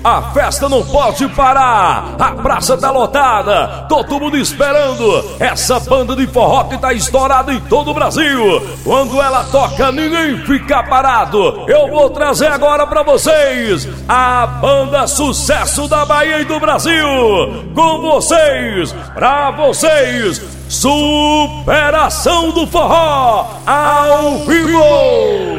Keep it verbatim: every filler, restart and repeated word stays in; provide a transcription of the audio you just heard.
A festa não pode parar, a praça tá lotada, todo mundo esperando essa banda de forró que tá estourada em todo o Brasil. Quando ela toca, ninguém fica parado. Eu vou trazer agora pra vocês a banda sucesso da Bahia e do Brasil. Com vocês, pra vocês, Superação do Forró ao vivo.